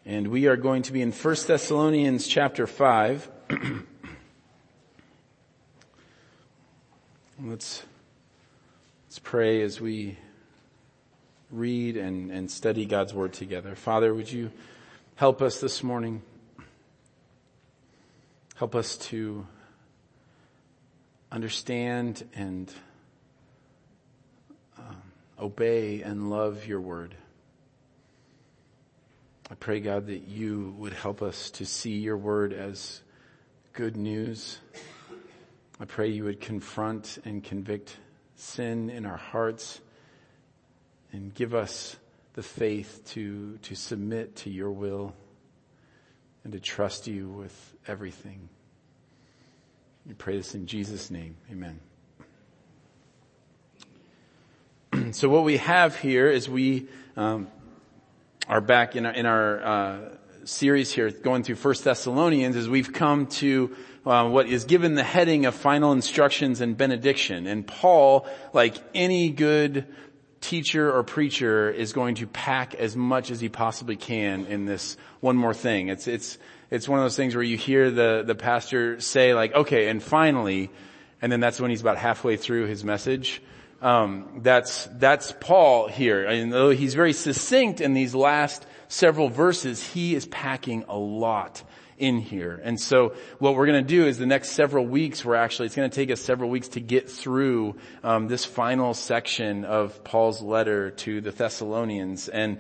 And we are going to be in 1 Thessalonians chapter 5. Let's pray as we read and study God's Word together. Father, would you help us this morning? Help us to understand and obey and love your Word. I pray, God, that you would help us to see your word as good news. I pray you would confront and convict sin in our hearts and give us the faith to submit to your will and to trust you with everything. We pray this in Jesus' name. Amen. So what we have here is we are back in our series here going through 1 Thessalonians as we've come to what is given the heading of final instructions and benediction. And Paul, like any good teacher or preacher, is going to pack as much as he possibly can in this one more thing. It's one of those things where you hear the pastor say like, okay, and finally, and then that's when he's about halfway through his message. That's Paul here. And though he's very succinct in these last several verses, he is packing a lot in here. And so what we're going to do is the next several weeks, it's going to take us several weeks to get through, this final section of Paul's letter to the Thessalonians. And,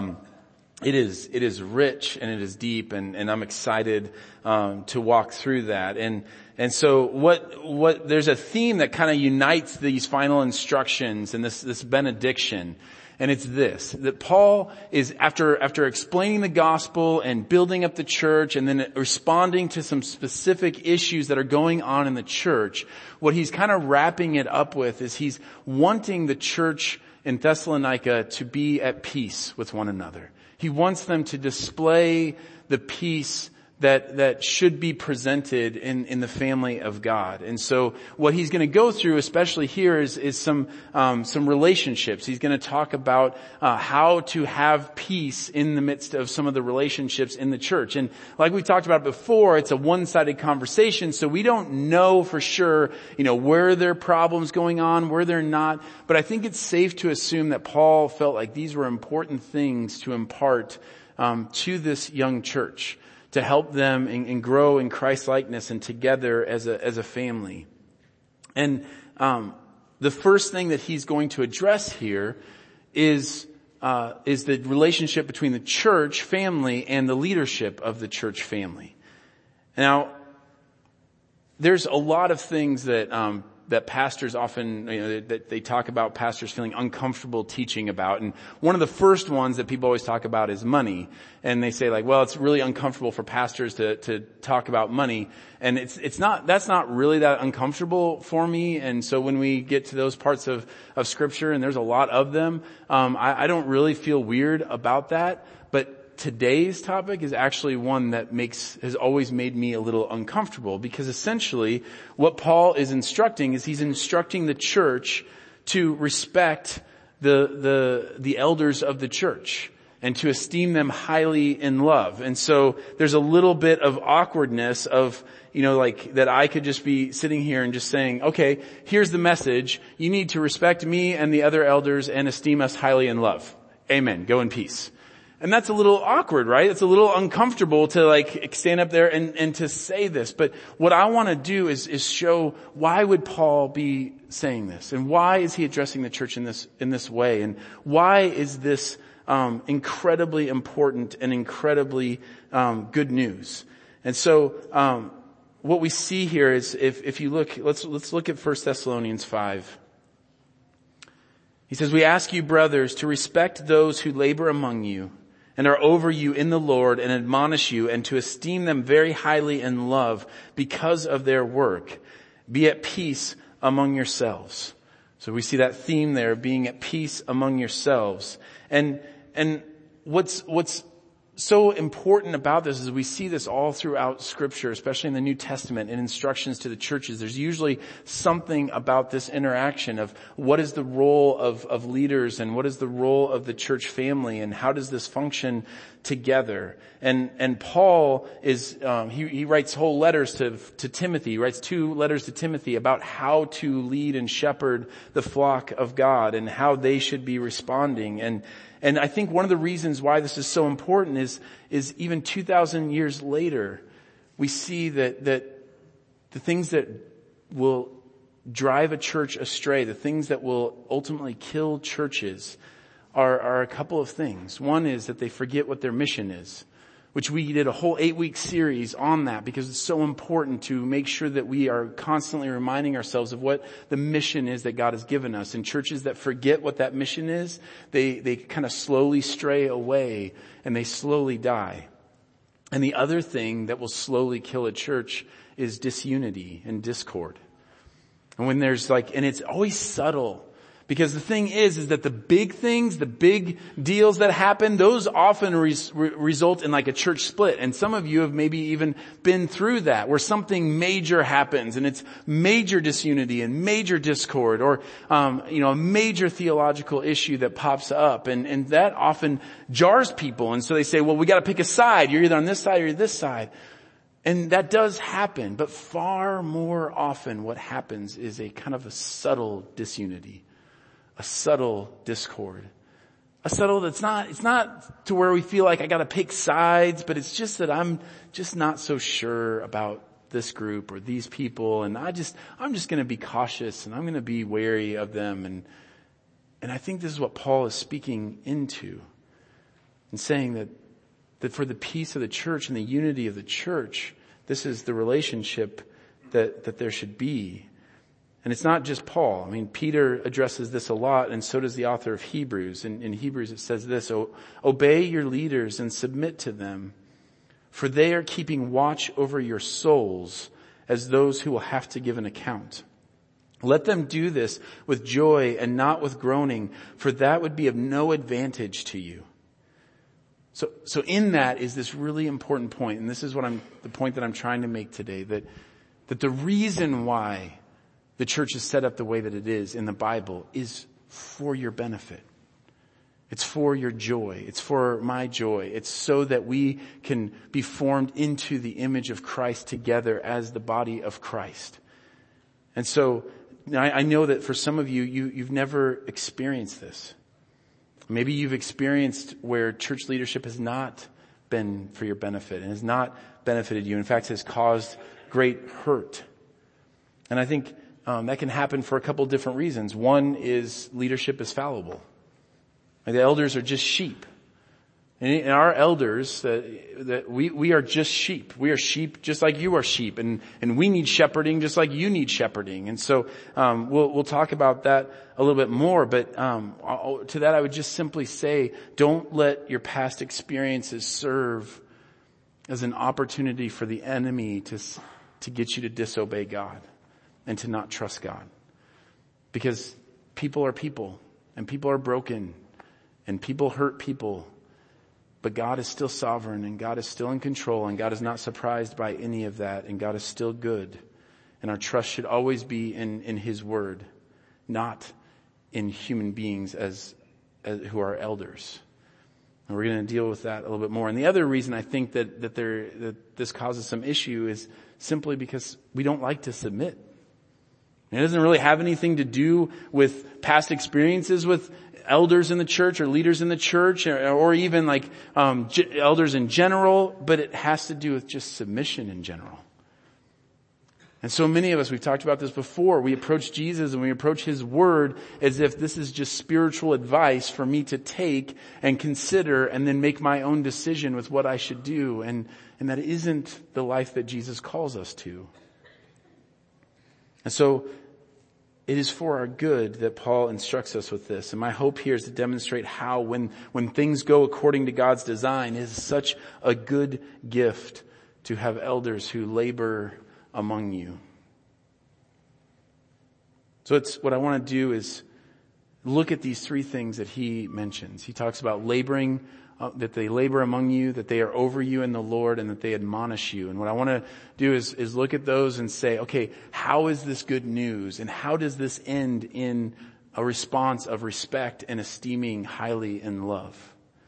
it is rich and it is deep, and I'm excited to walk through that. And so what there's a theme that kind of unites these final instructions and this benediction. And it's this, that Paul is after explaining the gospel and building up the church and then responding to some specific issues that are going on in the church, what he's kind of wrapping it up with is he's wanting the church in Thessalonica to be at peace with one another. He wants them to display the peace that should be presented in the family of God. And so what he's going to go through, especially here, is some relationships. He's going to talk about how to have peace in the midst of some of the relationships in the church. And like we talked about before, it's a one-sided conversation, so we don't know for sure, where there are problems going on, where they're not. But I think it's safe to assume that Paul felt like these were important things to impart to this young church, to help them and grow in Christ-likeness and together as a family. And the first thing that he's going to address here is the relationship between the church family and the leadership of the church family. Now, there's a lot of things that pastors often, that they talk about pastors feeling uncomfortable teaching about. And one of the first ones that people always talk about is money. And they say like, well, it's really uncomfortable for pastors to talk about money. And that's not really that uncomfortable for me. And so when we get to those parts of scripture, and there's a lot of them, I don't really feel weird about that. But today's topic is actually one that has always made me a little uncomfortable, because essentially what Paul is instructing is he's instructing the church to respect the elders of the church and to esteem them highly in love. And so there's a little bit of awkwardness of, like that I could just be sitting here and just saying, okay, here's the message. You need to respect me and the other elders and esteem us highly in love. Amen. Go in peace. And that's a little awkward, right? It's a little uncomfortable to stand up there and to say this. But what I want to do is show why would Paul be saying this? And why is he addressing the church in this way? And why is this incredibly important and incredibly good news? And so what we see here is if you look, let's look at 1 Thessalonians 5. He says, "We ask you, brothers, to respect those who labor among you and are over you in the Lord and admonish you, and to esteem them very highly in love because of their work. Be at peace among yourselves." So we see that theme there, being at peace among yourselves. And what's so important about this is we see this all throughout Scripture, especially in the New Testament and instructions to the churches. There's usually something about this interaction of what is the role of leaders and what is the role of the church family and how does this function together. And Paul is, he writes whole letters to Timothy. He writes 2 letters to Timothy about how to lead and shepherd the flock of God and how they should be responding. And I think one of the reasons why this is so important is even 2,000 years later, we see that the things that will drive a church astray, the things that will ultimately kill churches are a couple of things. One is that they forget what their mission is, which we did a whole 8-week series on that because it's so important to make sure that we are constantly reminding ourselves of what the mission is that God has given us. And churches that forget what that mission is, they kind of slowly stray away and they slowly die. And the other thing that will slowly kill a church is disunity and discord. And when there's and it's always subtle. Because the thing is that the big things, the big deals that happen, those often result in a church split. And some of you have maybe even been through that, where something major happens and it's major disunity and major discord, or, a major theological issue that pops up. And that often jars people. And so they say, well, we gotta pick a side. You're either on this side or you're this side. And that does happen. But far more often what happens is a kind of a subtle disunity. A subtle discord. A subtle it's not to where we feel like I gotta pick sides, but it's just that I'm just not so sure about this group or these people, and I'm just gonna be cautious and I'm gonna be wary of them. And I think this is what Paul is speaking into and saying that for the peace of the church and the unity of the church, this is the relationship that there should be. And it's not just Paul. I mean, Peter addresses this a lot, and so does the author of Hebrews. In Hebrews it says this, obey your leaders and submit to them, for they are keeping watch over your souls as those who will have to give an account. Let them do this with joy and not with groaning, for that would be of no advantage to you. So in that is this really important point, and this is the point that I'm trying to make today, that the reason why the church is set up the way that it is in the Bible is for your benefit. It's for your joy. It's for my joy. It's so that we can be formed into the image of Christ together as the body of Christ. And so I know that for some of you've never experienced this. Maybe you've experienced where church leadership has not been for your benefit and has not benefited you. In fact, has caused great hurt. And I think that can happen for a couple of different reasons. One is leadership is fallible. The elders are just sheep. And our elders, we are just sheep. We are sheep just like you are sheep. And we need shepherding just like you need shepherding. And so, we'll talk about that a little bit more. But, to that I would just simply say, don't let your past experiences serve as an opportunity for the enemy to get you to disobey God and to not trust God. Because people are people, and people are broken, and people hurt people. But God is still sovereign, and God is still in control, and God is not surprised by any of that, and God is still good. And our trust should always be in His Word, not in human beings as who are elders. And we're going to deal with that a little bit more. And the other reason I think that this causes some issue is simply because we don't like to submit. It doesn't really have anything to do with past experiences with elders in the church or leaders in the church or even elders in general, but it has to do with just submission in general. And so many of us, we've talked about this before, we approach Jesus and we approach His Word as if this is just spiritual advice for me to take and consider and then make my own decision with what I should do. And that isn't the life that Jesus calls us to. And so it is for our good that Paul instructs us with this. And my hope here is to demonstrate how when things go according to God's design, it is such a good gift to have elders who labor among you. So what I want to do is look at these three things that he mentions. He talks about laboring that they labor among you, that they are over you in the Lord, and that they admonish you. And what I want to do is look at those and say, okay, how is this good news? And how does this end in a response of respect and esteeming highly in love?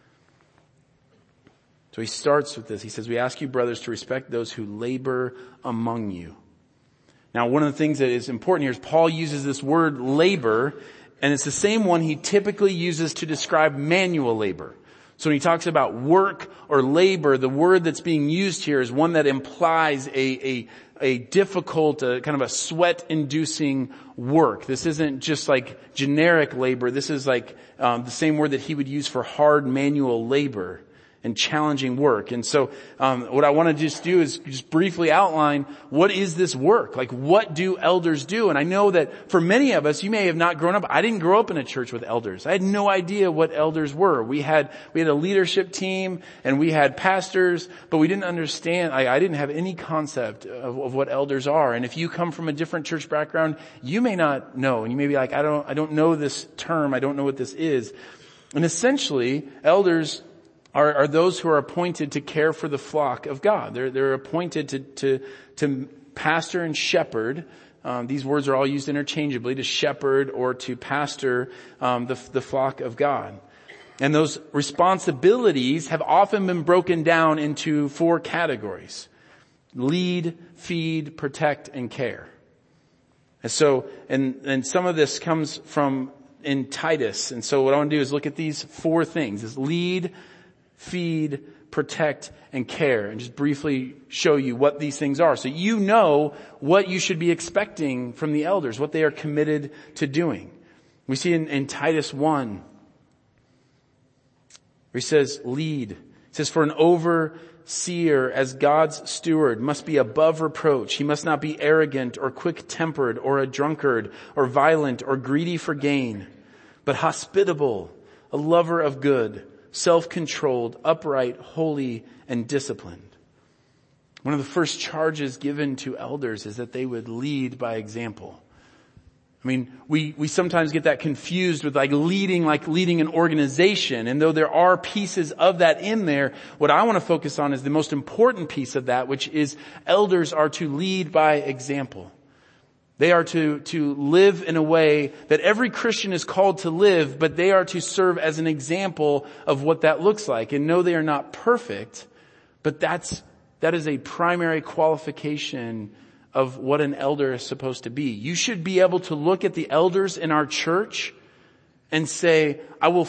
So he starts with this. He says, we ask you, brothers, to respect those who labor among you. Now, one of the things that is important here is Paul uses this word labor, and it's the same one he typically uses to describe manual labor. So when he talks about work or labor, the word that's being used here is one that implies a difficult, kind of a sweat-inducing work. This isn't just like generic labor. This is like the same word that he would use for hard manual labor and challenging work. And so what I want to just do is just briefly outline, what is this work? Like, what do elders do? And I know that for many of us, you may have not grown up. I didn't grow up in a church with elders. I had no idea what elders were. We had a leadership team and we had pastors, but we didn't understand. I didn't have any concept of what elders are. And if you come from a different church background, you may not know. And you may be like, I don't know this term. I don't know what this is. And essentially, elders are those who are appointed to care for the flock of God. They're appointed to pastor and shepherd. These words are all used interchangeably, to shepherd or to pastor the flock of God. And those responsibilities have often been broken down into 4 categories: lead, feed, protect, and care. And so, and some of this comes from in Titus. And so what I want to do is look at these 4 things: is lead, feed, protect, and care, and just briefly show you what these things are, so you know what you should be expecting from the elders, what they are committed to doing. We see in Titus 1, where he says, lead. It says, for an overseer as God's steward must be above reproach. He must not be arrogant or quick-tempered or a drunkard or violent or greedy for gain, but hospitable, a lover of good, self-controlled, upright, holy, and disciplined. One of the first charges given to elders is that they would lead by example. I mean, we sometimes get that confused with leading an organization. And though there are pieces of that in there, what I want to focus on is the most important piece of that, which is elders are to lead by example. They are to live in a way that every Christian is called to live, but they are to serve as an example of what that looks like. And no, they are not perfect, but that is a primary qualification of what an elder is supposed to be. You should be able to look at the elders in our church and say,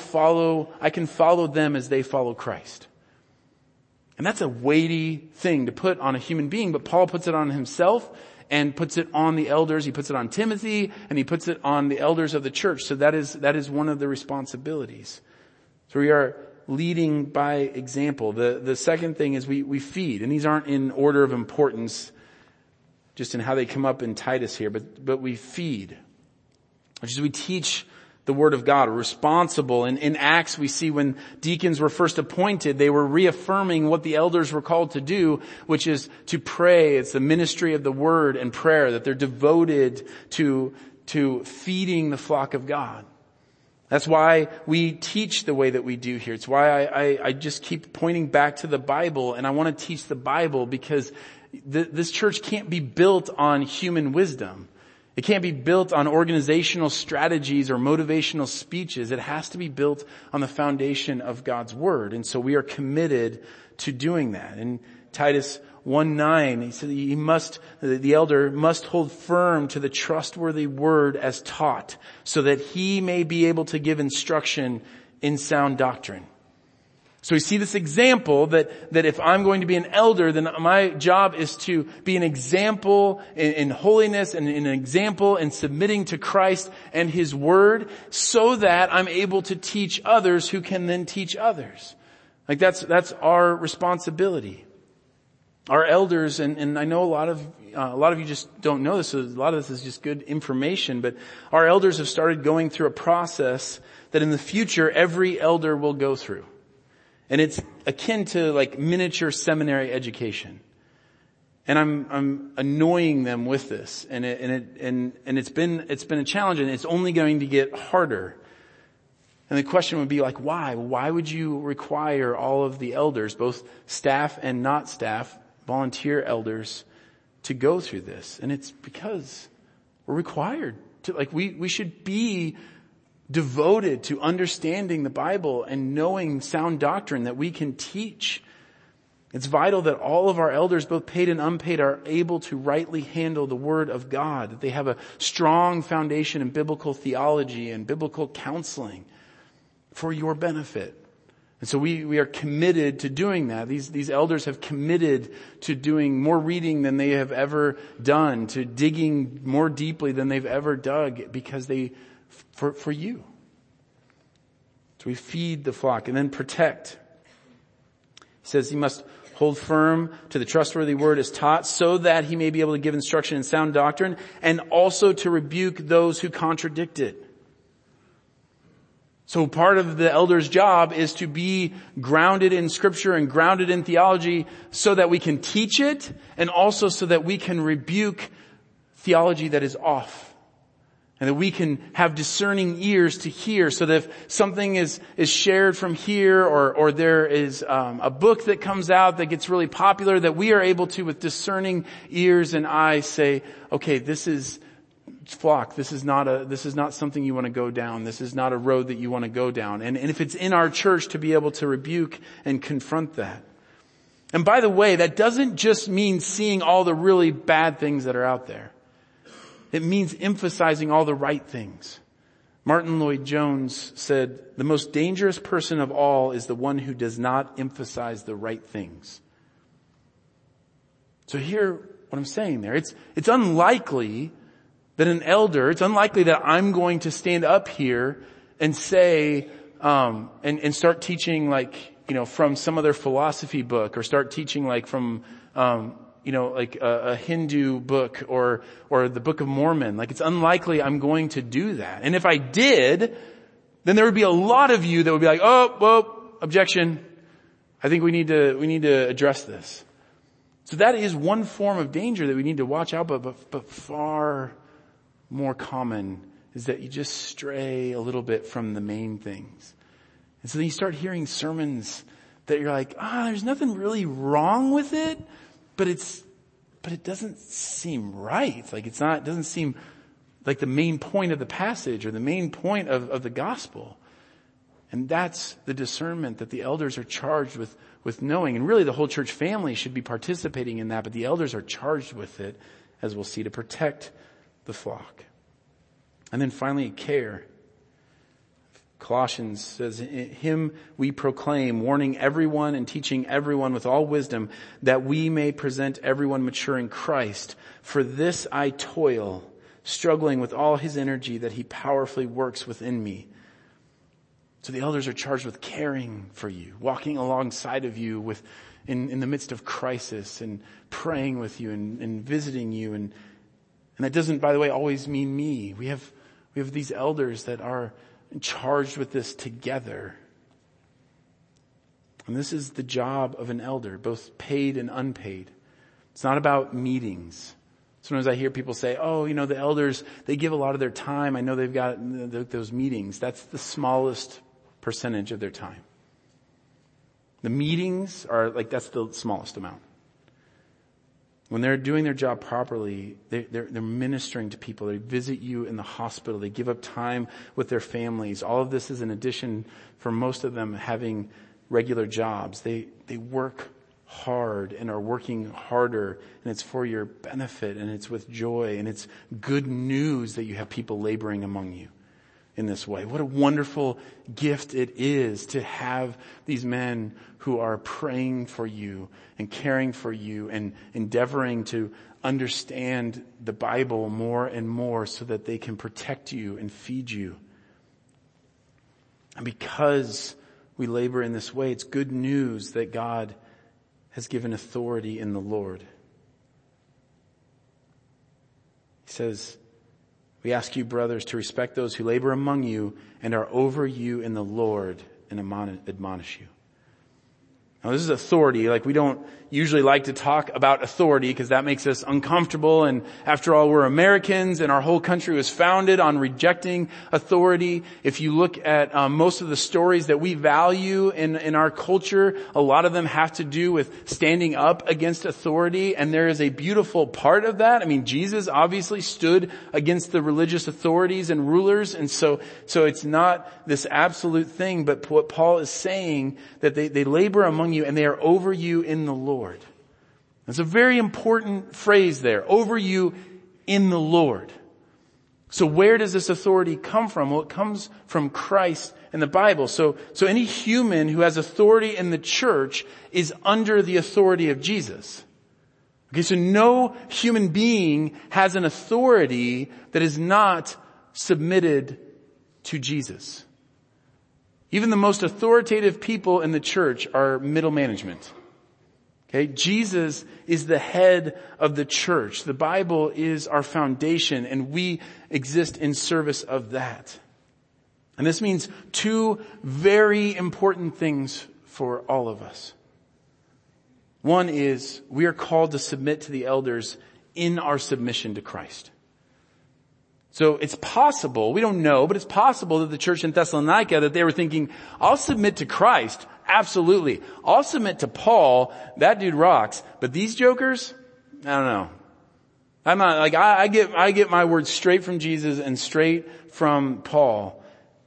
I can follow them as they follow Christ. And that's a weighty thing to put on a human being, but Paul puts it on himself and puts it on the elders. He puts it on Timothy, and he puts it on the elders of the church. So that is one of the responsibilities. So we are leading by example. The second thing is we feed, and these aren't in order of importance, just in how they come up in Titus here, but we feed, which is we teach the Word of God. We're responsible. And in Acts, we see when deacons were first appointed, they were reaffirming what the elders were called to do, which is to pray. It's the ministry of the Word and prayer, that they're devoted to feeding the flock of God. That's why we teach the way that we do here. It's why I just keep pointing back to the Bible, and I want to teach the Bible, because this church can't be built on human wisdom. It can't be built on organizational strategies or motivational speeches. It has to be built on the foundation of God's Word. And so we are committed to doing that. In Titus 1:9, he said the elder must hold firm to the trustworthy word as taught, so that he may be able to give instruction in sound doctrine. So we see this example that if I'm going to be an elder, then my job is to be an example in holiness and an example in submitting to Christ and His Word, so that I'm able to teach others who can then teach others. Like that's our responsibility. Our elders, and I know a lot of you just don't know this, so a lot of this is just good information, but our elders have started going through a process that in the future every elder will go through. And it's akin to like miniature seminary education. And I'm annoying them with this. And it's been a challenge, and it's only going to get harder. And the question would be like, why? Why would you require all of the elders, both staff and not staff, volunteer elders, to go through this? And it's because we're required to, like, we should be devoted to understanding the Bible and knowing sound doctrine that we can teach. It's vital that all of our elders, both paid and unpaid, are able to rightly handle the Word of God, that they have a strong foundation in biblical theology and biblical counseling for your benefit. And so we are committed to doing that. These elders have committed to doing more reading than they have ever done, to digging more deeply than they've ever dug, because for you. So we feed the flock and then protect. He says he must hold firm to the trustworthy word as taught, so that he may be able to give instruction in sound doctrine, and also to rebuke those who contradict it. So part of the elder's job is to be grounded in Scripture and grounded in theology, so that we can teach it, and also so that we can rebuke theology that is off. And that we can have discerning ears to hear, so that if something is shared from here, or there is a book that comes out that gets really popular, that we are able to, with discerning ears and eyes, say, okay, this is flock. This is not something you want to go down. This is not a road that you want to go down. And if it's in our church, to be able to rebuke and confront that. And by the way, that doesn't just mean seeing all the really bad things that are out there. It means emphasizing all the right things. Martin Lloyd-Jones said, "The most dangerous person of all is the one who does not emphasize the right things." So hear what I'm saying there. It's unlikely that it's unlikely that I'm going to stand up here and say, and start teaching like, from some other philosophy book, or start teaching like from, like a Hindu book or the Book of Mormon. Like, it's unlikely I'm going to do that. And if I did, then there would be a lot of you that would be like, oh, whoa, objection. I think we need to address this. So that is one form of danger that we need to watch out, but far more common is that you just stray a little bit from the main things. And so then you start hearing sermons that you're like, there's nothing really wrong with it, but it doesn't seem right. Like, it doesn't seem like the main point of the passage or the main point of the gospel. And that's the discernment that the elders are charged with knowing. And really the whole church family should be participating in that, but the elders are charged with it, as we'll see, to protect the flock. And then finally, care. Colossians says, "Him we proclaim, warning everyone and teaching everyone with all wisdom, that we may present everyone mature in Christ. For this I toil, struggling with all his energy that he powerfully works within me." So the elders are charged with caring for you, walking alongside of you in the midst of crisis, and praying with you and visiting you. And that doesn't, by the way, always mean me. We have these elders that are charged with this together. And this is the job of an elder, both paid and unpaid. It's not about meetings. Sometimes I hear people say, the elders, they give a lot of their time. I know they've got those meetings. That's the smallest percentage of their time. The meetings that's the smallest amount. When they're doing their job properly, they're ministering to people. They visit you in the hospital. They give up time with their families. All of this is in addition, for most of them, having regular jobs. They work hard and are working harder, and it's for your benefit, and it's with joy, and it's good news that you have people laboring among you in this way. What a wonderful gift it is to have these men who are praying for you and caring for you and endeavoring to understand the Bible more and more, so that they can protect you and feed you. And because we labor in this way, it's good news that God has given authority in the Lord. He says, "We ask you, brothers, to respect those who labor among you and are over you in the Lord and admonish you." Now this is authority. Like, we don't usually like to talk about authority because that makes us uncomfortable. And after all, we're Americans and our whole country was founded on rejecting authority. If you look at most of the stories that we value in our culture, a lot of them have to do with standing up against authority. And there is a beautiful part of that. I mean, Jesus obviously stood against the religious authorities and rulers. And so it's not this absolute thing, but what Paul is saying, that they labor among you and they are over you in the Lord. It's a very important phrase there, over you in the Lord. So where does this authority come from? Well, it comes from Christ and the Bible. So any human who has authority in the church is under the authority of Jesus. Okay, so no human being has an authority that is not submitted to Jesus. Even the most authoritative people in the church are middle management. Okay, Jesus is the head of the church. The Bible is our foundation, and we exist in service of that. And this means two very important things for all of us. One is we are called to submit to the elders in our submission to Christ. So it's possible, we don't know, but it's possible that the church in Thessalonica, that they were thinking, I'll submit to Christ. Absolutely. I'll submit to Paul. That dude rocks. But these jokers, I don't know. I'm not like, I get my words straight from Jesus and straight from Paul.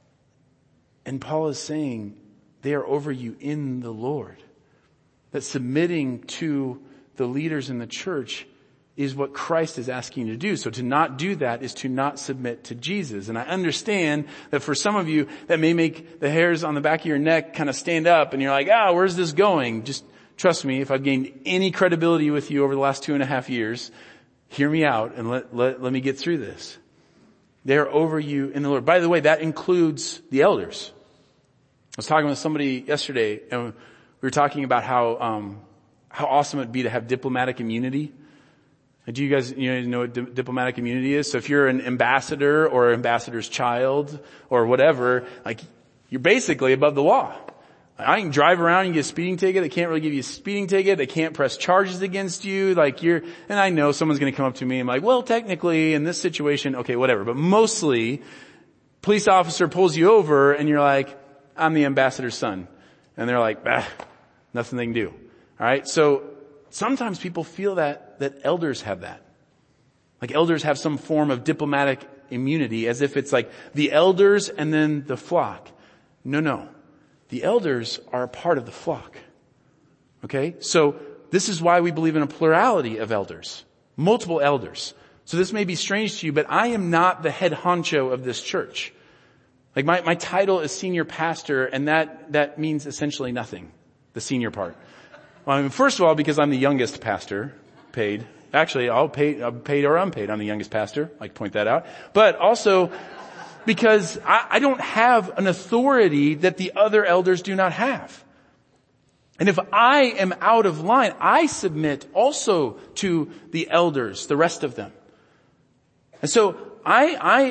And Paul is saying they are over you in the Lord. That submitting to the leaders in the church is what Christ is asking you to do. So to not do that is to not submit to Jesus. And I understand that for some of you, that may make the hairs on the back of your neck kind of stand up and you're like, where's this going? Just trust me, if I've gained any credibility with you over the last 2.5 years, hear me out and let me get through this. They're over you in the Lord. By the way, that includes the elders. I was talking with somebody yesterday and we were talking about how awesome it'd be to have diplomatic immunity. Do you guys know what diplomatic immunity is? So if you're an ambassador or an ambassador's child or whatever, like, you're basically above the law. I can drive around and get a speeding ticket. They can't really give you a speeding ticket. They can't press charges against you. And I know someone's going to come up to me and I'm like, well, technically in this situation, okay, whatever. But mostly, police officer pulls you over and you're like, I'm the ambassador's son. And they're like, nothing they can do. All right. So sometimes people feel that elders have that. Like elders have some form of diplomatic immunity as if it's like the elders and then the flock. No. The elders are a part of the flock. Okay? So this is why we believe in a plurality of elders. Multiple elders. So this may be strange to you, but I am not the head honcho of this church. Like my title is senior pastor, and that means essentially nothing. The senior part. Well, I mean, first of all, because I'm the youngest pastor, paid. Actually, paid or unpaid, I'm the youngest pastor. I like to point that out. But also, because I don't have an authority that the other elders do not have. And if I am out of line, I submit also to the elders, the rest of them. And so I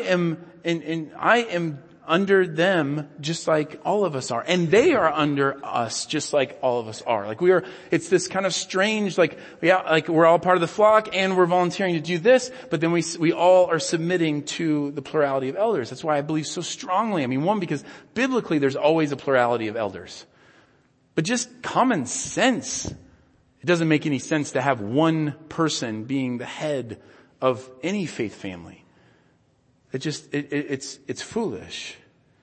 am under them just like all of us are. And they are under us just like all of us are. Like it's this kind of strange, like we're all part of the flock and we're volunteering to do this, but then we all are submitting to the plurality of elders. That's why I believe so strongly. I mean, one, because biblically there's always a plurality of elders. But just common sense, it doesn't make any sense to have one person being the head of any faith family. It's foolish.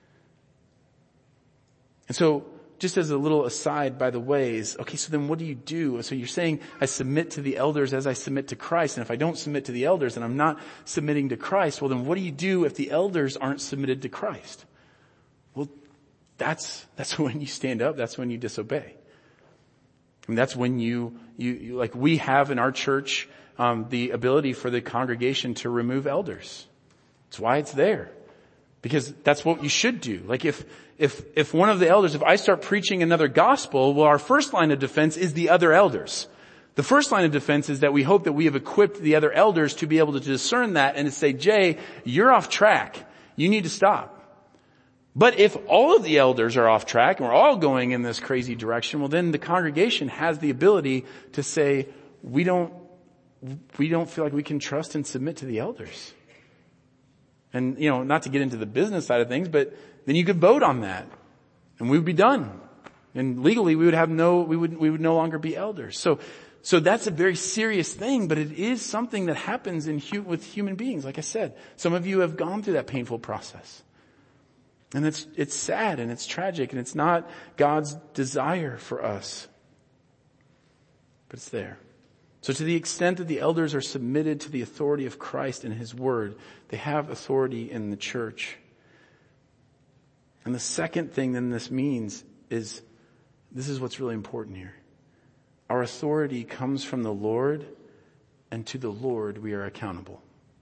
And so, just as a little aside, by the way, is, okay, so then what do you do? So you're saying I submit to the elders as I submit to Christ, and if I don't submit to the elders and I'm not submitting to Christ, well then what do you do if the elders aren't submitted to Christ? Well, that's when you stand up, that's when you disobey. I mean, that's when you like we have in our church, the ability for the congregation to remove elders. That's why it's there. Because that's what you should do. Like if one of the elders, if I start preaching another gospel, well, our first line of defense is the other elders. The first line of defense is that we hope that we have equipped the other elders to be able to discern that and to say, Jay, you're off track. You need to stop. But if all of the elders are off track and we're all going in this crazy direction, well then the congregation has the ability to say, we don't feel like we can trust and submit to the elders. And, not to get into the business side of things, but then you could vote on that and we would be done. And legally we would no longer be elders. So that's a very serious thing, but it is something that happens with human beings. Like I said, some of you have gone through that painful process. And it's sad and it's tragic and it's not God's desire for us. But it's there. So to the extent that the elders are submitted to the authority of Christ and His Word, they have authority in the church. And the second thing then this means is, this is what's really important here. Our authority comes from the Lord, and to the Lord we are accountable.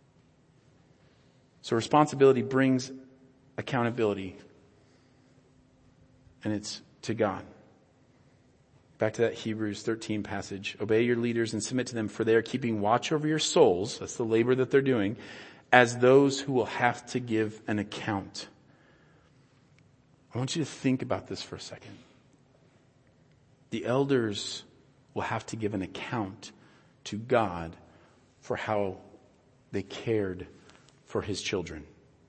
So responsibility brings accountability, and it's to God. Back to that Hebrews 13 passage. Obey your leaders and submit to them, for they are keeping watch over your souls. That's the labor that they're doing, as those who will have to give an account. I want you to think about this for a second. The elders will have to give an account to God for how they cared for His children.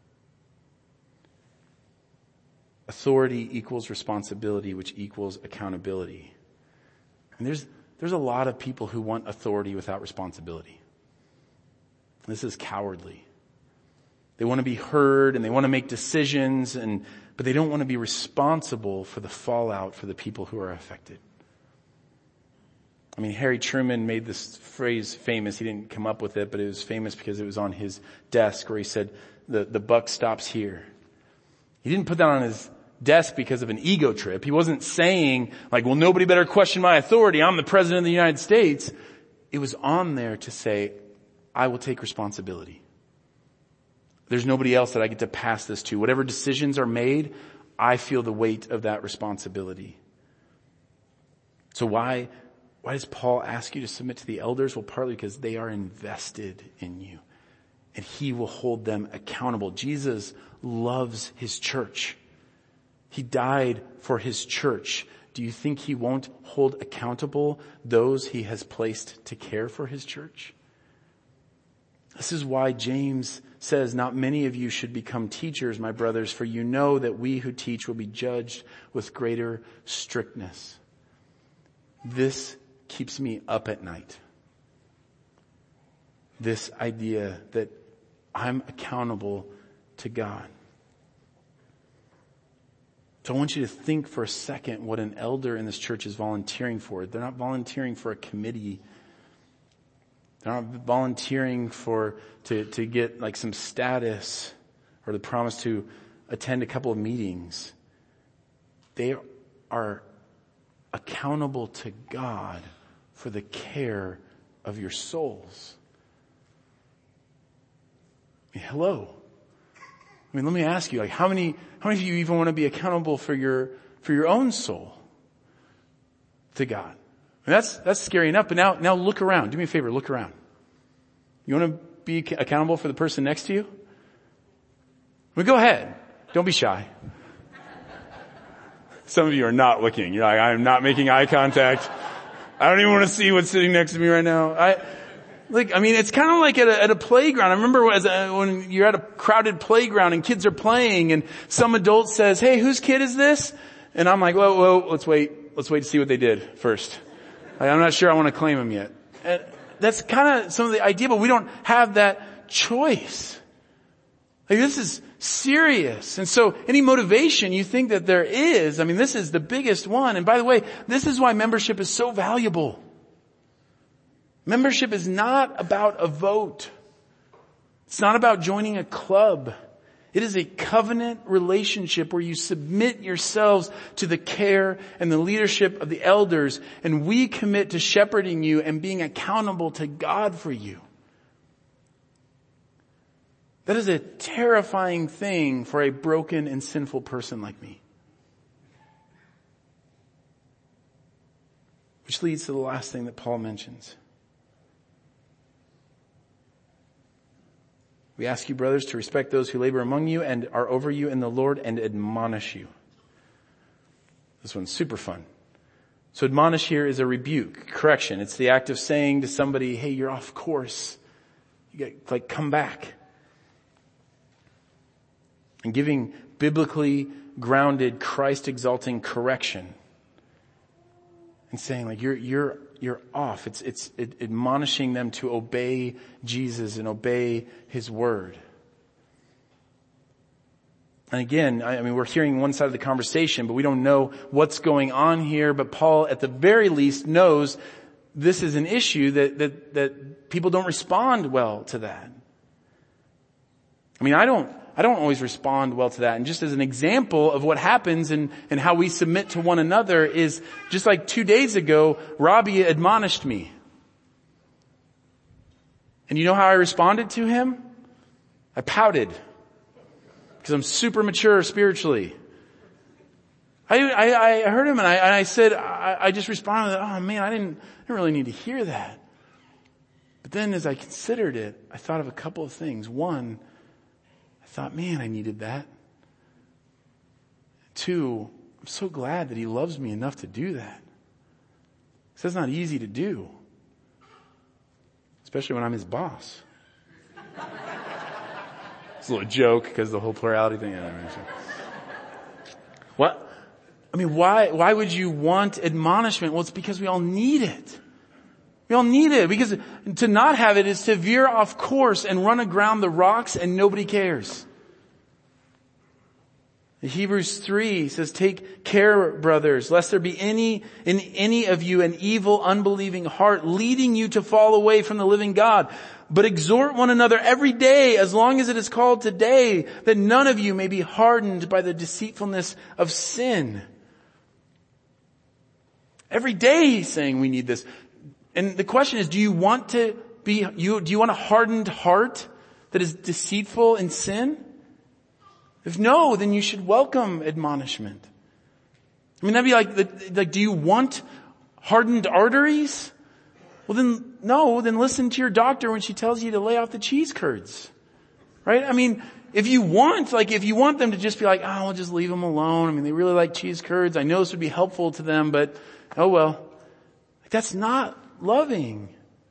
Authority equals responsibility, which equals accountability. And there's a lot of people who want authority without responsibility. This is cowardly. They want to be heard and they want to make decisions, but they don't want to be responsible for the fallout for the people who are affected. I mean, Harry Truman made this phrase famous. He didn't come up with it, but it was famous because it was on his desk where he said, the buck stops here. He didn't put that on his desk because of an ego trip. He wasn't saying like, well, nobody better question my authority. I'm the president of the United States. It was on there to say, I will take responsibility. There's nobody else that I get to pass this to. Whatever decisions are made, I feel the weight of that responsibility. So why does Paul ask you to submit to the elders? Well, partly because they are invested in you and He will hold them accountable. Jesus loves His church. He died for His church. Do you think He won't hold accountable those He has placed to care for His church? This is why James says, not many of you should become teachers, my brothers, for you know that we who teach will be judged with greater strictness. This keeps me up at night. This idea that I'm accountable to God. So I want you to think for a second what an elder in this church is volunteering for. They're not volunteering for a committee. They're not volunteering to get like some status or the promise to attend a couple of meetings. They are accountable to God for the care of your souls. I mean, hello. I mean, let me ask you, like, how many of you even want to be accountable for your own soul to God? I mean, that's scary enough, but now look around. Do me a favor, look around. You want to be accountable for the person next to you? Well, go ahead. Don't be shy. Some of you are not looking. You're like, I'm not making eye contact. I don't even want to see what's sitting next to me right now. It's kind of like at a playground. I remember when you're at a crowded playground and kids are playing and some adult says, hey, whose kid is this? And I'm like, whoa, let's wait to see what they did first. I'm not sure I want to claim them yet. And that's kind of some of the idea, but we don't have that choice. Like, this is serious. And so any motivation you think that there is, I mean, this is the biggest one. And by the way, this is why membership is so valuable. Membership is not about a vote. It's not about joining a club. It is a covenant relationship where you submit yourselves to the care and the leadership of the elders, and we commit to shepherding you and being accountable to God for you. That is a terrifying thing for a broken and sinful person like me. Which leads to the last thing that Paul mentions. We ask you, brothers, to respect those who labor among you and are over you in the Lord and admonish you. This one's super fun. So admonish here is a rebuke, correction. It's the act of saying to somebody, hey, you're off course. You got, come back. And giving biblically grounded, Christ-exalting correction. And saying you're off. It's admonishing them to obey Jesus and obey His word. And again, I mean, we're hearing one side of the conversation, but we don't know what's going on here. But Paul, at the very least, knows this is an issue that people don't respond well to that. I mean, I don't always respond well to that. And just as an example of what happens and how we submit to one another is just like 2 days ago, Robbie admonished me. And you know how I responded to him? I pouted. Because I'm super mature spiritually. I heard him and I said, I just responded, oh man, I didn't really need to hear that. But then as I considered it, I thought of a couple of things. One, I thought, man, I needed that. Two, I'm so glad that he loves me enough to do that. Because that's not easy to do. Especially when I'm his boss. It's a little joke because the whole plurality thing. What? I mean, why would you want admonishment? Well, it's because we all need it. We all need it because to not have it is to veer off course and run aground the rocks and nobody cares. Hebrews 3 says, take care, brothers, lest there be in any of you an evil, unbelieving heart leading you to fall away from the living God. But exhort one another every day, as long as it is called today, that none of you may be hardened by the deceitfulness of sin. Every day he's saying we need this. And the question is, do you want a hardened heart that is deceitful in sin? If no, then you should welcome admonishment. I mean, that'd be like, do you want hardened arteries? Well then, no, then listen to your doctor when she tells you to lay off the cheese curds. Right? I mean, if you want them to just be like, oh, we'll just leave them alone. I mean, they really like cheese curds. I know this would be helpful to them, but oh well. That's not loving.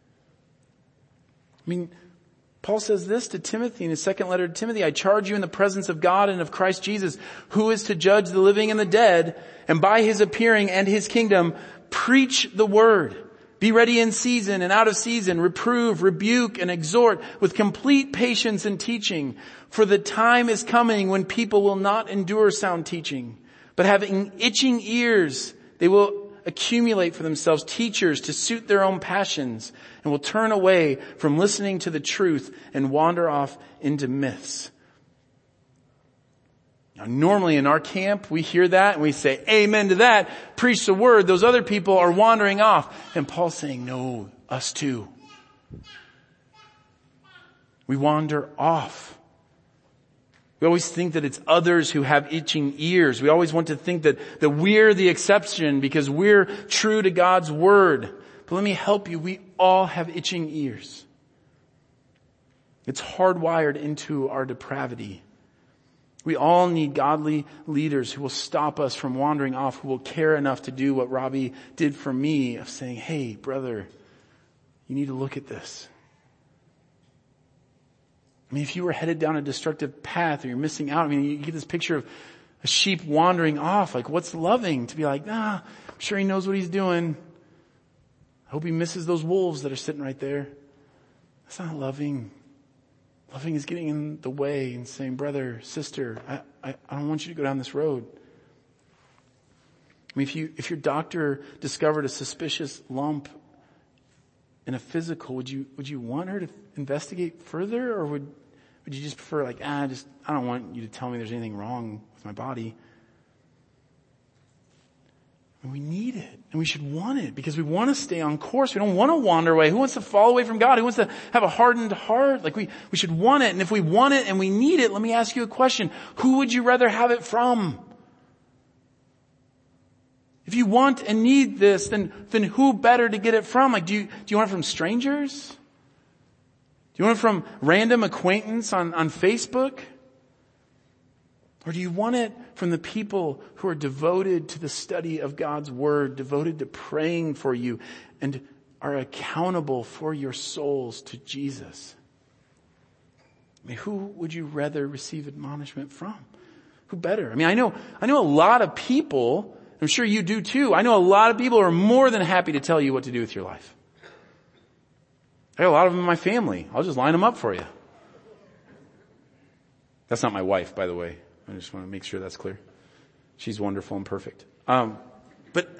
I mean, Paul says this to Timothy in his second letter to Timothy, I charge you in the presence of God and of Christ Jesus, who is to judge the living and the dead, and by his appearing and his kingdom, preach the word. Be ready in season and out of season, reprove, rebuke, and exhort with complete patience and teaching. For the time is coming when people will not endure sound teaching, but having itching ears, they will accumulate for themselves teachers to suit their own passions, and will turn away from listening to the truth and wander off into myths. Now, normally in our camp, we hear that and we say, amen to that, preach the word. Those other people are wandering off. And Paul's saying, no, us too. We wander off. We always think that it's others who have itching ears. We always want to think that we're the exception because we're true to God's word. But let me help you. We all have itching ears. It's hardwired into our depravity. We all need godly leaders who will stop us from wandering off, who will care enough to do what Robbie did for me of saying, hey, brother, you need to look at this. I mean, if you were headed down a destructive path or you're missing out, I mean, you get this picture of a sheep wandering off. Like, what's loving? To be like, I'm sure he knows what he's doing. I hope he misses those wolves that are sitting right there. That's not loving. Loving is getting in the way and saying, brother, sister, I don't want you to go down this road. I mean, if your doctor discovered a suspicious lump in a physical, would you want her to investigate further, or would you just prefer I don't want you to tell me there's anything wrong with my body? And we need it, and we should want it because we want to stay on course. We don't want to wander away. Who wants to fall away from God? Who wants to have a hardened heart? We should want it, and if we want it and we need it, let me ask you a question. Who would you rather have it from? If you want and need this, then who better to get it from? Do you want it from strangers? Do you want it from random acquaintance on Facebook? Or do you want it from the people who are devoted to the study of God's Word, devoted to praying for you, and are accountable for your souls to Jesus? I mean, who would you rather receive admonishment from? Who better? I mean, I know a lot of people, I'm sure you do too, I know a lot of people who are more than happy to tell you what to do with your life. I got a lot of them in my family. I'll just line them up for you. That's not my wife, by the way. I just want to make sure that's clear. She's wonderful and perfect. But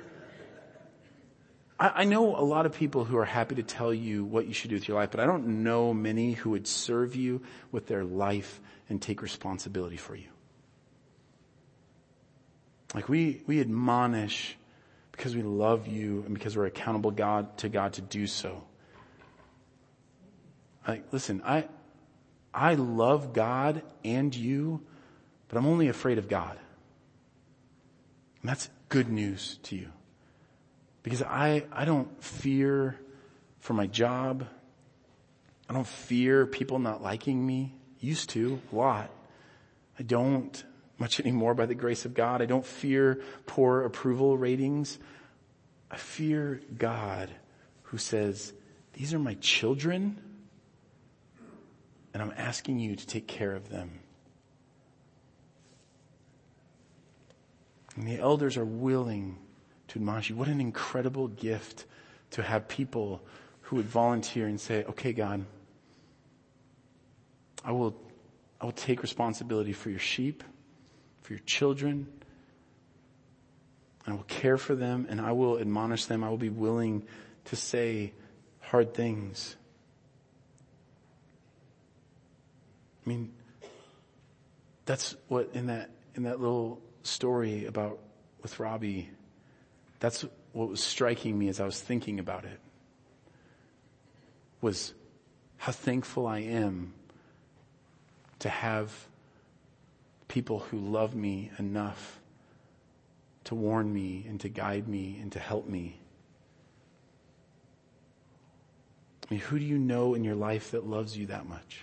I know a lot of people who are happy to tell you what you should do with your life, but I don't know many who would serve you with their life and take responsibility for you. Like we admonish because we love you and because we're accountable to God to do so. Like, listen, I love God and you, but I'm only afraid of God. And that's good news to you. Because I don't fear for my job. I don't fear people not liking me. Used to, a lot. I don't much anymore by the grace of God. I don't fear poor approval ratings. I fear God who says, these are my children, and I'm asking you to take care of them. And the elders are willing to admonish you. What an incredible gift to have people who would volunteer and say, okay, God, I will take responsibility for your sheep, for your children. I will care for them and I will admonish them. I will be willing to say hard things. I mean, that's what in that little story with Robbie, that's what was striking me as I was thinking about it, was how thankful I am to have people who love me enough to warn me and to guide me and to help me. I mean, who do you know in your life that loves you that much?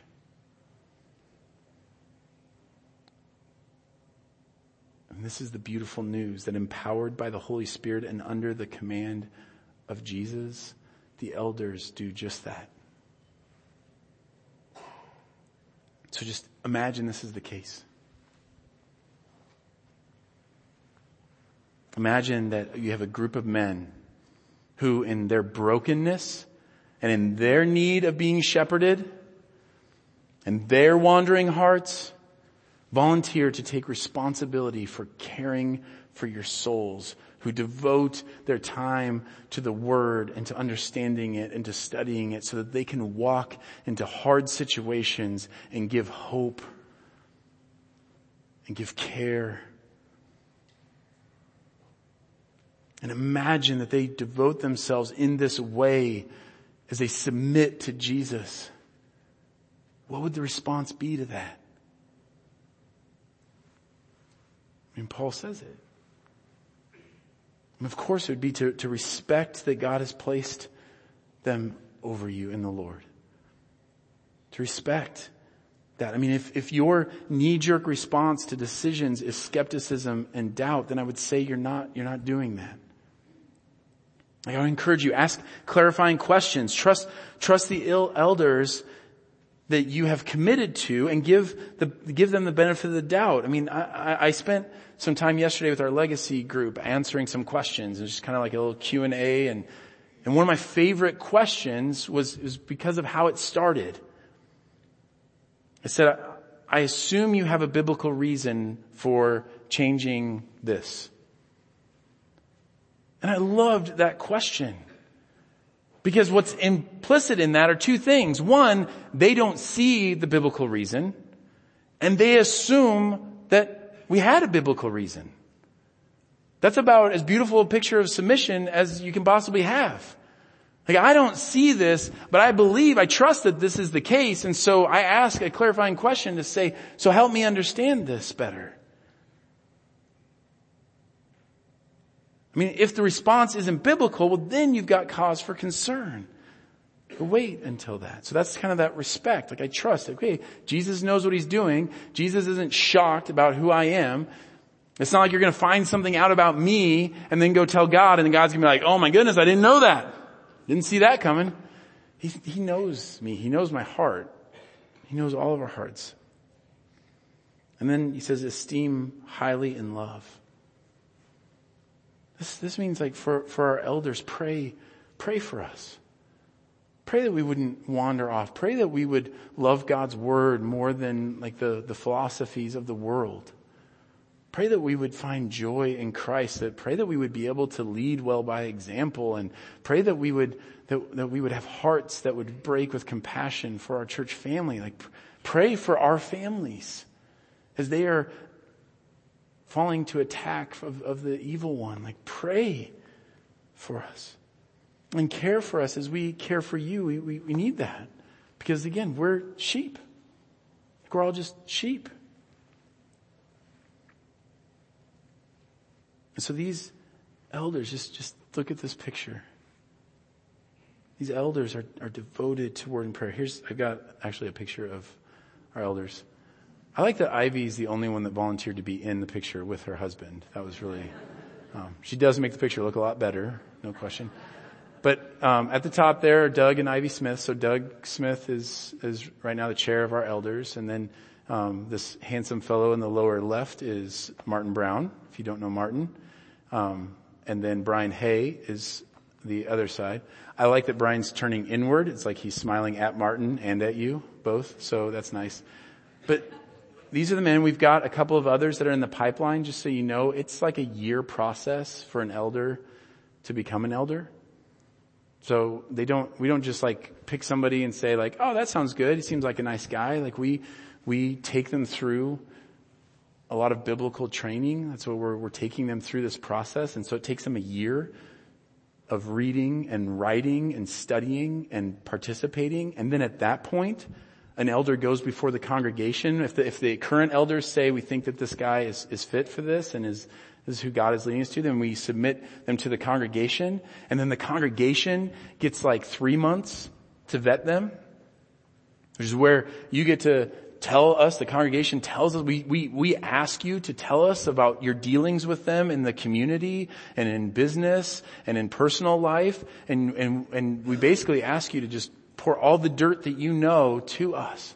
And this is the beautiful news that empowered by the Holy Spirit and under the command of Jesus, the elders do just that. So just imagine this is the case. Imagine that you have a group of men who in their brokenness and in their need of being shepherded and their wandering hearts volunteer to take responsibility for caring for your souls, who devote their time to the Word and to understanding it and to studying it so that they can walk into hard situations and give hope and give care. And imagine that they devote themselves in this way as they submit to Jesus. What would the response be to that? I mean, Paul says it. And of course it would be to respect that God has placed them over you in the Lord. To respect that. I mean, if your knee-jerk response to decisions is skepticism and doubt, then I would say you're not doing that. I would encourage you, ask clarifying questions. Trust the elders that you have committed to and give them the benefit of the doubt. I mean, I spent some time yesterday with our legacy group answering some questions. It was just kind of like a little Q&A. And one of my favorite questions was because of how it started. I said, I assume you have a biblical reason for changing this. And I loved that question. Because what's implicit in that are two things. One, they don't see the biblical reason, and they assume that we had a biblical reason. That's about as beautiful a picture of submission as you can possibly have. Like, I don't see this, but I trust that this is the case, and so I ask a clarifying question to say, so help me understand this better. I mean, if the response isn't biblical, well, then you've got cause for concern. wait until that. So that's kind of that respect. Like I trust, okay, Jesus knows what he's doing. Jesus isn't shocked about who I am. It's not like you're going to find something out about me and then go tell God, and then God's going to be like, oh my goodness, I didn't know that. Didn't see that coming. He knows me. He knows my heart. He knows all of our hearts. And then he says, esteem highly in love. This means like for our elders, pray for us. Pray that we wouldn't wander off. Pray that we would love God's word more than like the philosophies of the world. Pray that we would find joy in Christ. Pray that we would be able to lead well by example, and pray that we would have hearts that would break with compassion for our church family. Like pray for our families as they are falling to attack of the evil one. Like pray for us. And care for us as we care for you. We need that. Because again, we're sheep. We're all just sheep. And so these elders, just look at this picture. These elders are devoted to word and prayer. I've got actually a picture of our elders. I like that Ivy's the only one that volunteered to be in the picture with her husband. That was really, she does make the picture look a lot better, no question. But at the top there are Doug and Ivy Smith. So Doug Smith is right now the chair of our elders. And then this handsome fellow in the lower left is Martin Brown, if you don't know Martin. And then Brian Hay is the other side. I like that Brian's turning inward. It's like he's smiling at Martin and at you both. So that's nice. But these are the men. We've got a couple of others that are in the pipeline. Just so you know, it's like a year process for an elder to become an elder. So we don't just like pick somebody and say like, oh, that sounds good. He seems like a nice guy. Like we take them through a lot of biblical training. That's what we're taking them through this process. And so it takes them a year of reading and writing and studying and participating. And then at that point, an elder goes before the congregation. If the current elders say we think that this guy is fit for this and this is who God is leading us to, then we submit them to the congregation. And then the congregation gets like 3 months to vet them, which is where you get to tell us, the congregation tells us, we ask you to tell us about your dealings with them in the community and in business and in personal life. And we basically ask you to just pour all the dirt that you know to us.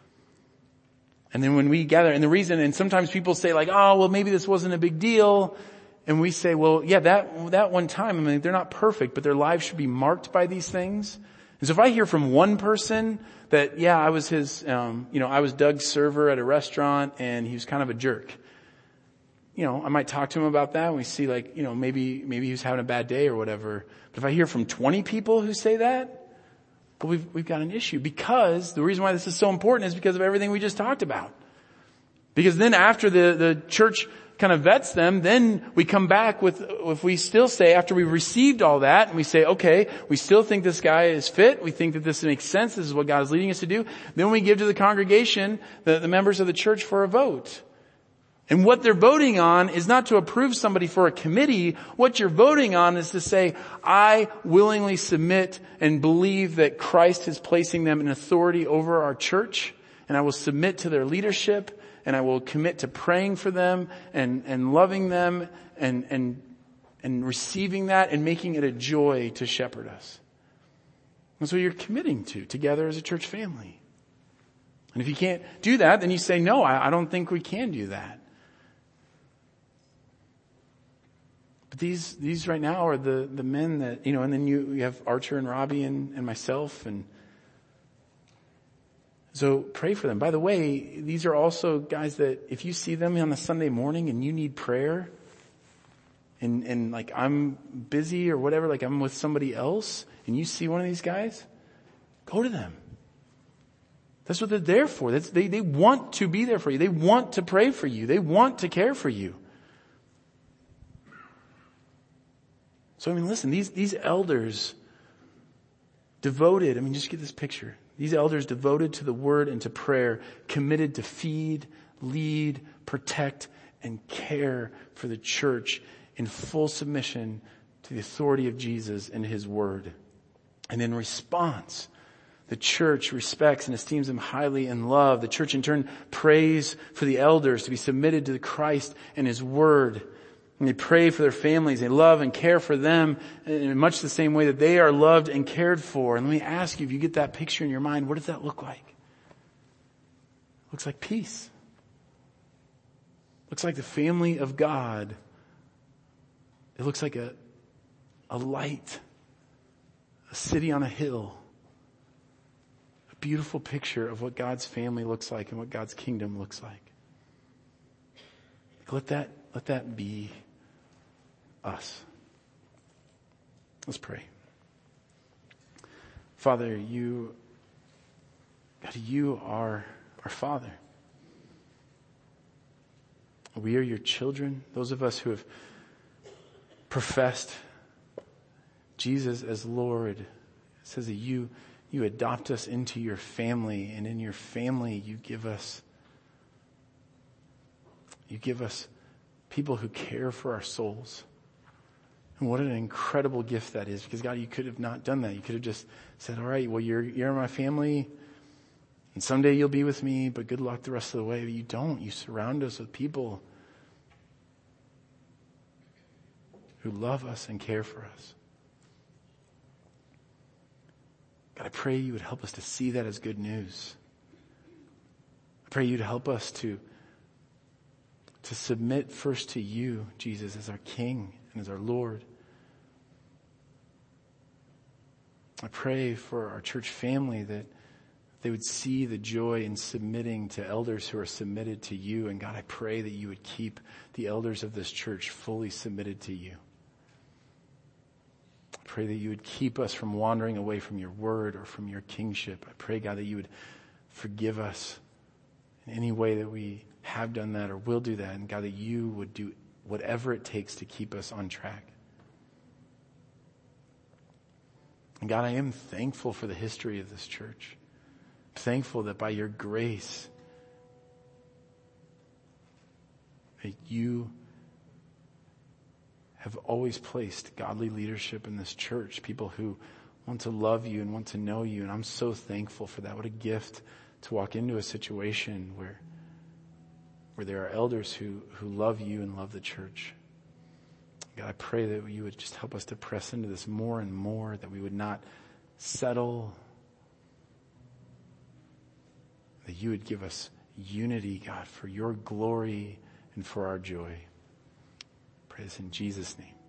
And then when we gather, and sometimes people say like, oh, well, maybe this wasn't a big deal. And we say, well, yeah, that one time, I mean, they're not perfect, but their lives should be marked by these things. And so if I hear from one person that, yeah, I was I was Doug's server at a restaurant and he was kind of a jerk. I might talk to him about that and we see like, maybe he was having a bad day or whatever. But if I hear from 20 people who say that, well, we've got an issue, because the reason why this is so important is because of everything we just talked about. Because then after the church kind of vets them, then we come back with, if we still say, after we've received all that, and we say, okay, we still think this guy is fit, we think that this makes sense, this is what God is leading us to do, then we give to the congregation, the members of the church, for a vote. And what they're voting on is not to approve somebody for a committee. What you're voting on is to say, I willingly submit and believe that Christ is placing them in authority over our church, and I will submit to their leadership, and I will commit to praying for them and loving them and receiving that and making it a joy to shepherd us. That's what you're committing to together as a church family. And if you can't do that, then you say, no, I don't think we can do that. But these right now are the men that, and then you have Archer and Robbie and myself, and so pray for them. By the way, these are also guys that if you see them on a Sunday morning and you need prayer, and like I'm busy or whatever, like I'm with somebody else, and you see one of these guys, go to them. That's what they're there for. They want to be there for you. They want to pray for you. They want to care for you. So, listen, these elders devoted, just get this picture. These elders devoted to the word and to prayer, committed to feed, lead, protect, and care for the church in full submission to the authority of Jesus and his word. And in response, The church respects and esteems them highly in love. The church in turn prays for the elders to be submitted to Christ and His Word. And they pray for their families. They love and care for them in much the same way that they are loved and cared for. And let me ask you, if you get that picture in your mind, what does that look like? It looks like peace. It looks like the family of God. It looks like a light, a city on a hill. A beautiful picture of what God's family looks like and what God's kingdom looks like. Let that be us. Let's pray. Father, you are our Father. We are your children. Those of us who have professed Jesus as Lord. It says that you adopt us into your family, and in your family you give us people who care for our souls. And what an incredible gift that is, because God, you could have not done that. You could have just said, all right, well, you're my family, and someday you'll be with me, but good luck the rest of the way. But you don't. You surround us with people who love us and care for us. God, I pray you would help us to see that as good news. I pray you'd help us to submit first to you, Jesus, as our King and as our Lord. I pray for our church family that they would see the joy in submitting to elders who are submitted to you. And God, I pray that you would keep the elders of this church fully submitted to you. I pray that you would keep us from wandering away from your word or from your kingship. I pray, God, that you would forgive us in any way that we have done that or will do that. And God, that you would do whatever it takes to keep us on track. And God, I am thankful for the history of this church. I'm thankful that by your grace, that you have always placed godly leadership in this church, people who want to love you and want to know you. And I'm so thankful for that. What a gift to walk into a situation where there are elders who love you and love the church. God, I pray that you would just help us to press into this more and more, that we would not settle, that you would give us unity, God, for your glory and for our joy. I pray this in Jesus' name.